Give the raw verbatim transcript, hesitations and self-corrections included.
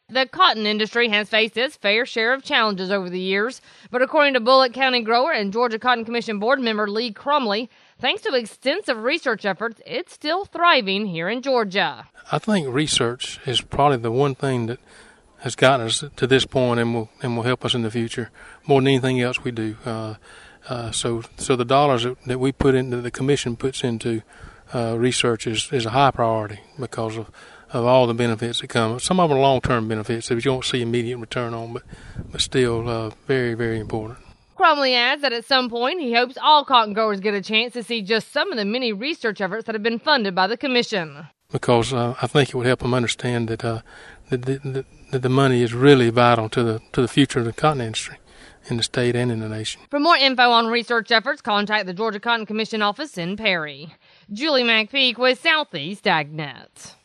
The cotton industry has faced its fair share of challenges over the years, but according to Bullock County grower and Georgia Cotton Commission board member Lee Crumley, thanks to extensive research efforts, it's still thriving here in Georgia. I think research is probably the one thing that has gotten us to this point and will and will help us in the future more than anything else we do. Uh, uh, so, so the dollars that, that we put into, the commission puts into uh, research is, is a high priority because of. of all the benefits that come. Some of them are long-term benefits that you don't see immediate return on, but, but still uh, very, very important. Crumley adds that at some point he hopes all cotton growers get a chance to see just some of the many research efforts that have been funded by the commission. Because uh, I think it would help them understand that, uh, that, that, that the money is really vital to the to the future of the cotton industry in the state and in the nation. For more info on research efforts, contact the Georgia Cotton Commission office in Perry. Julie McPeak with Southeast AgNet.